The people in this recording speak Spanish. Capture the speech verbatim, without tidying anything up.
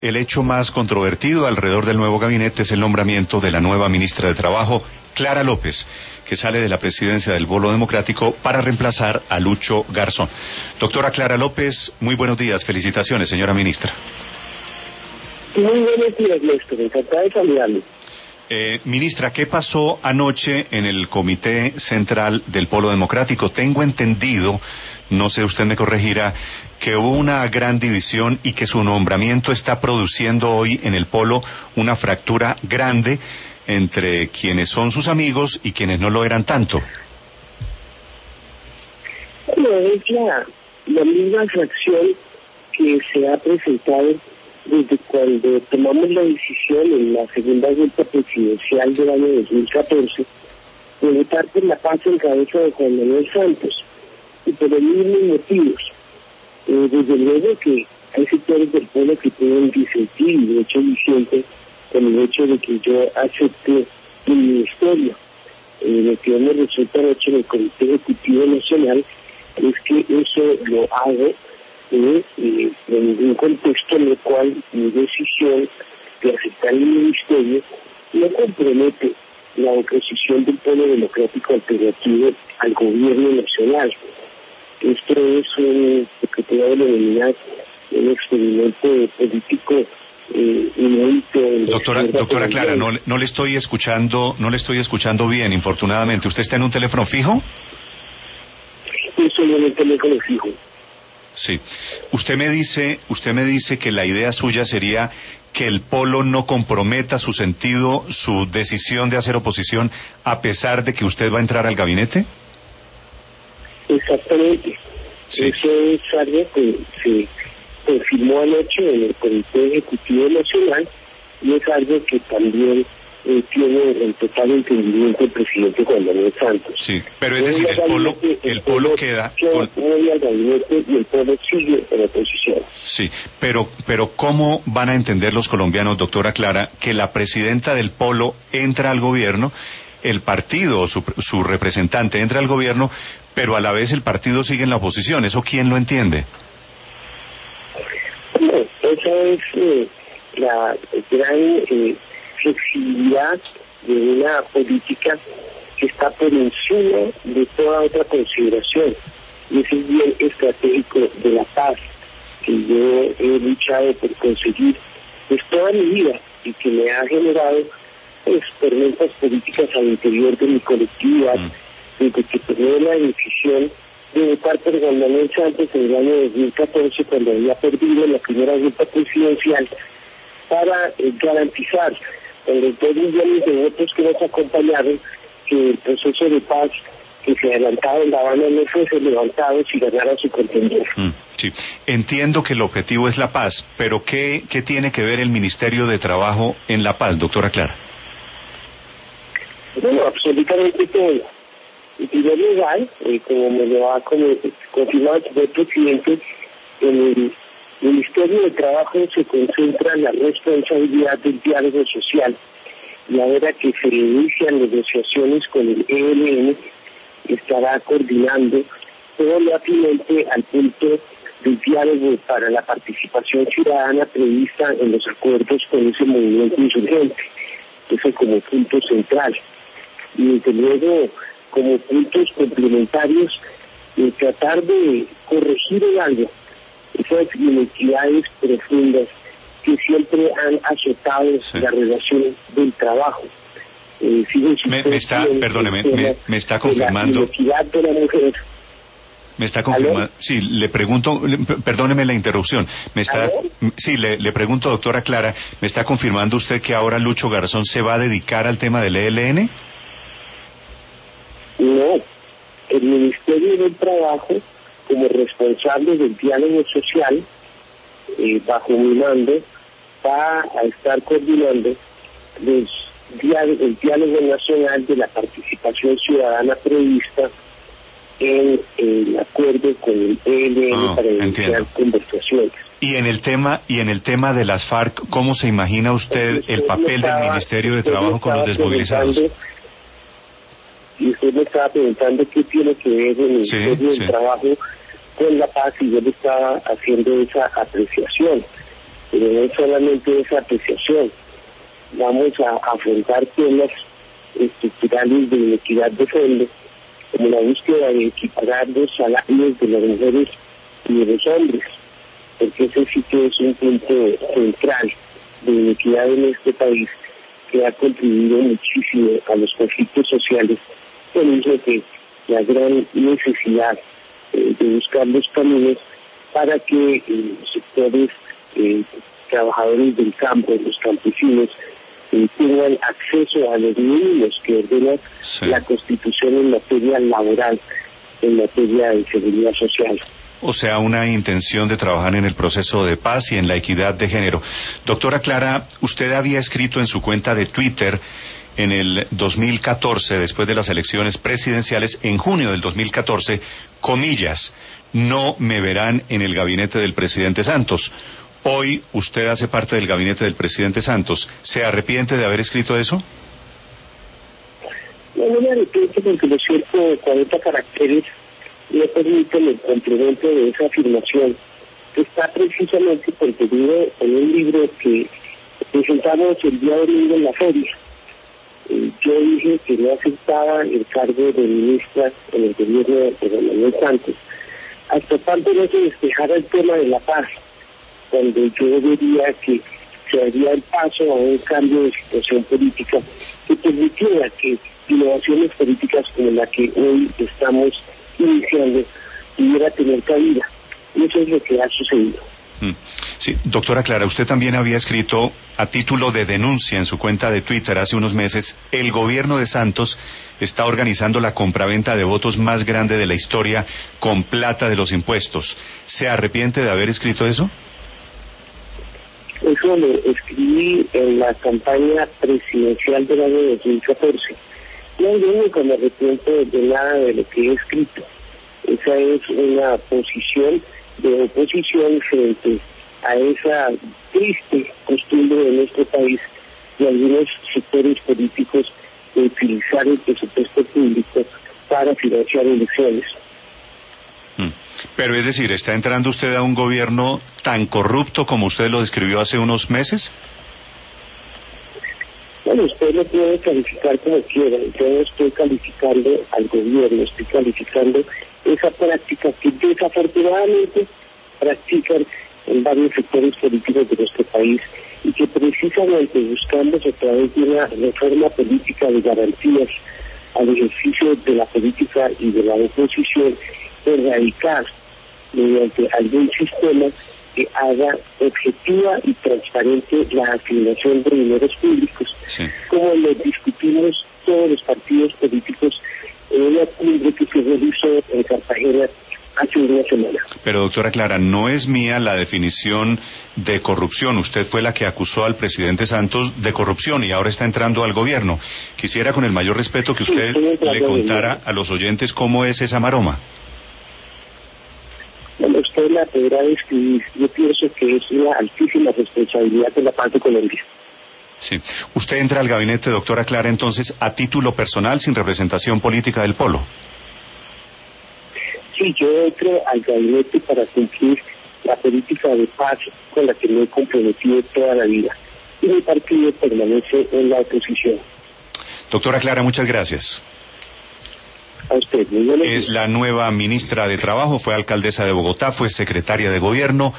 El hecho más controvertido alrededor del nuevo gabinete es el nombramiento de la nueva ministra de Trabajo, Clara López, que sale de la presidencia del Polo Democrático para reemplazar a Lucho Garzón. Doctora Clara López, muy buenos días. Felicitaciones, señora ministra. Muy buenos días, Néstor. Encantada de saludarle. Eh, ministra, ¿qué pasó anoche en el Comité Central del Polo Democrático? Tengo entendido, no sé, usted me corregirá, que hubo una gran división y que su nombramiento está produciendo hoy en el Polo una fractura grande entre quienes son sus amigos y quienes no lo eran tanto. Bueno, es la, la misma fracción que se ha presentado desde cuando tomamos la decisión en la segunda vuelta presidencial del año dos mil catorce de votar por la paz en cabeza de Juan Manuel Santos, y por los mismos motivos. Eh, desde luego que hay sectores del pueblo que pueden disentir y de hecho disienten con el hecho de que yo acepte mi ministerio. Eh, lo que me resulta anoche en el Comité Ejecutivo Nacional es que eso lo hago Eh, eh, en un contexto en el cual mi decisión de aceptar el ministerio no compromete la oposición del Polo Democrático Alternativo al gobierno nacional. Esto es un, lo que puedo denominar un experimento político eh, inédito. Doctora, doctora Clara, no, no le estoy escuchando, no le estoy escuchando bien, infortunadamente. ¿Usted está en un teléfono fijo? Yo estoy en un teléfono fijo. Sí. Usted me dice, usted me dice que la idea suya sería que el Polo no comprometa su sentido, su decisión de hacer oposición, a pesar de que usted va a entrar al gabinete. Exactamente. Sí. Eso es algo que se confirmó anoche en el Comité Ejecutivo Nacional y es algo que también eh, tiene el total entendimiento el presidente Juan Manuel Santos. Sí, pero es decir, el Polo, el, el Polo queda con... voy al gabinete y el Polo sigue en oposición. Sí, pero, pero ¿cómo van a entender los colombianos, doctora Clara, que la presidenta del Polo entra al gobierno, el partido o su, su representante entra al gobierno, pero a la vez el partido sigue en la oposición? ¿Eso quién lo entiende? Bueno, esa es eh, la gran eh, flexibilidad de una política que está por encima de toda otra consideración, y ese es bien estratégico de la paz que yo he luchado por conseguir pues toda mi vida y que me ha generado pues tormentas políticas al interior de mi colectividad, mm. desde que tomé la decisión de votar por Juan Manuel Santos en el año dos mil catorce, cuando había perdido la primera vuelta presidencial, para eh, garantizar con los dos millones de votos que nos acompañaron que el proceso de paz que se adelantaba en La Habana no fuese levantado si ganara su contendor. Mm, sí, entiendo que el objetivo es la paz, pero ¿qué, qué tiene que ver el Ministerio de Trabajo en la paz, doctora Clara? Bueno, absolutamente todo. En primer lugar, eh, como me lo ha confirmado el presidente, en el Ministerio de Trabajo se concentra la responsabilidad del diálogo social, y ahora que se inician negociaciones con el E L N, estará coordinando todo lo atinente al punto del diálogo para la participación ciudadana prevista en los acuerdos con ese movimiento insurgente, eso como punto central. Y desde luego, como puntos complementarios, eh, tratar de corregir en algo esas inequidades profundas que siempre han azotado sí. la relación del trabajo. Eh, me, me está, perdóneme, me, me está confirmando. La inequidad de la mujer. Me está confirmando. Sí, le pregunto, le, perdóneme la interrupción. Me está, sí, le, le pregunto, doctora Clara, ¿me está confirmando usted que ahora Lucho Garzón se va a dedicar al tema del E L N? No, el Ministerio del Trabajo, como responsable del diálogo social, eh, bajo mi mando, va a estar coordinando los diálogo, el diálogo nacional de la participación ciudadana prevista en el acuerdo con el E L N oh, para iniciar conversaciones. Y en el tema y en el tema de las FARC, ¿cómo se imagina usted usted el papel estaba, del Ministerio de Trabajo con los desmovilizados? Y usted me estaba preguntando qué tiene que ver el Ministerio sí, del sí. Trabajo con la paz, y yo le estaba haciendo esa apreciación. pero no es solamente esa apreciación. Vamos a afrontar temas estructurales de inequidad de fondo, como la búsqueda de equiparar los salarios de las mujeres y de los hombres, porque ese sí que es un punto central de inequidad en este país que ha contribuido muchísimo a los conflictos sociales, por eso que la gran necesidad eh, de buscar los caminos para que eh, los sectores eh, trabajadores del campo, los campesinos, eh, tengan acceso a los mínimos que ordena sí. la Constitución en materia laboral, en materia de seguridad social. O sea, una intención de trabajar en el proceso de paz y en la equidad de género. Doctora Clara, usted había escrito en su cuenta de Twitter en el dos mil catorce, después de las elecciones presidenciales, en junio del dos mil catorce, comillas, no me verán en el gabinete del presidente Santos. Hoy usted hace parte del gabinete del presidente Santos. ¿Se arrepiente de haber escrito eso? No, no me arrepiento porque los ciento cuarenta caracteres no permiten el complemento de esa afirmación, que está precisamente contenido en un libro que presentamos el día domingo en la feria. Eh, yo dije que no aceptaba el cargo de ministra en el gobierno de Don Manuel Santos, hasta tanto no se despejara el tema de la paz, cuando yo vería que se daría el paso a un cambio de situación política que permitiera que innovaciones políticas como la que hoy estamos iniciando pudiera tener cabida. Y eso es lo que ha sucedido. Sí, doctora Clara, usted también había escrito a título de denuncia en su cuenta de Twitter hace unos meses: el gobierno de Santos está organizando la compraventa de votos más grande de la historia con plata de los impuestos. ¿Se arrepiente de haber escrito eso? Eso lo escribí en la campaña presidencial del año dos mil catorce. No, yo nunca me arrepiento de nada de lo que he escrito. Esa es una posición de oposición frente a esa triste costumbre de nuestro país de algunos sectores políticos de utilizar el presupuesto público para financiar elecciones. Pero es decir, ¿está entrando usted a un gobierno tan corrupto como usted lo describió hace unos meses? Bueno, usted lo puede calificar como quiera. Yo no estoy calificando al gobierno, estoy calificando esa práctica que desafortunadamente practican en varios sectores políticos de nuestro país y que precisamente buscamos a través de una reforma política de garantías al ejercicio de la política y de la oposición, erradicar mediante algún sistema que haga objetiva y transparente la asignación de dineros públicos, sí. como lo discutimos todos los partidos políticos en una cumbre que se realizó en Cartagena hace una semana. Pero doctora Clara, no es mía la definición de corrupción. Usted fue la que acusó al presidente Santos de corrupción y ahora está entrando al gobierno. Quisiera, con el mayor respeto, que usted sí, le contara a los oyentes cómo es esa maroma. Bueno, usted la podrá describir. Yo pienso que es una altísima responsabilidad de la parte Colombia. Sí. Usted entra al gabinete, doctora Clara, entonces, a título personal, sin representación política del Polo. Sí, yo entro al gabinete para cumplir la política de paz con la que me he comprometido toda la vida. Y mi partido permanece en la oposición. Doctora Clara, muchas gracias. A usted, muy buenos días. Es la nueva ministra de Trabajo, fue alcaldesa de Bogotá, fue secretaria de Gobierno.